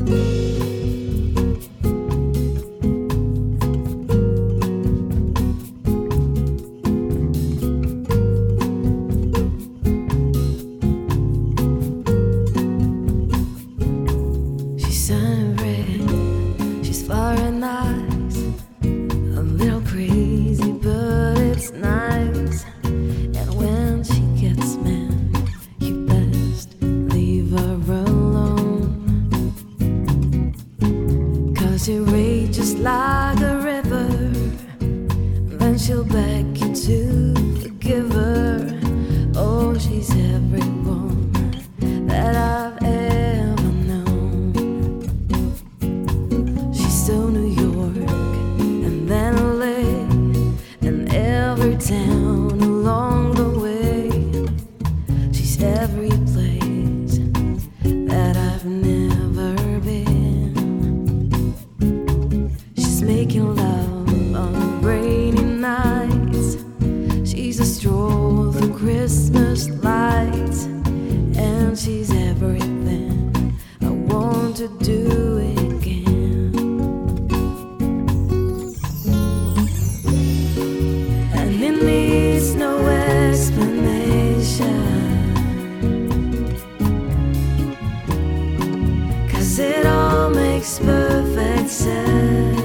She rages like a river, then she'll beg you to forgive her. Oh, she's everyone that I've ever known. She's so New York and then LA and every town along the way. She's every place that I've never been. Making love on rainy nights. She's a stroll through Christmas lights, and she's everything I want to do again. And it needs no explanation, 'cause it all makes perfect sense.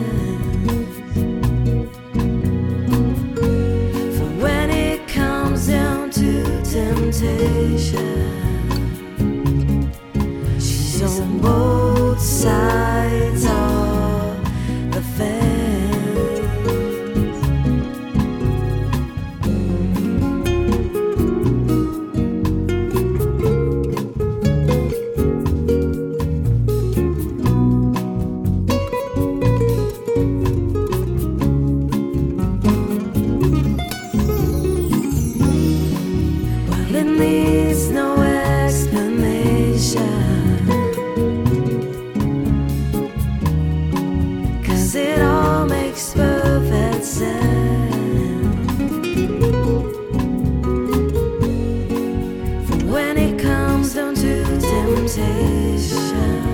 She's on both sides of the fence. Well, it needs no explanation, 'cause it all makes perfect sense. For when it comes down to temptation,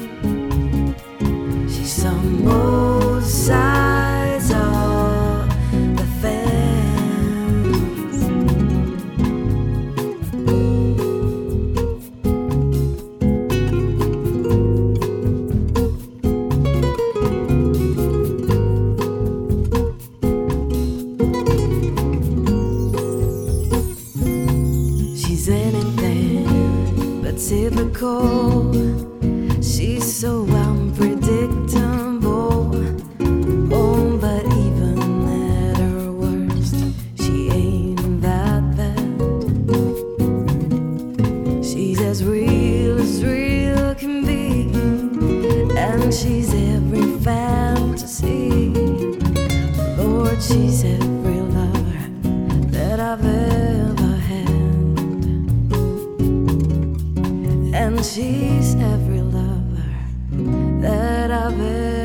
she's on both sides of the fence. She's anything but typical. She's so unpredictable. Oh, but even at her worst, she ain't that bad. She's as real can be, and she's every fantasy. Lord, she's every lover that I've ever had, and she's every lover that I've ever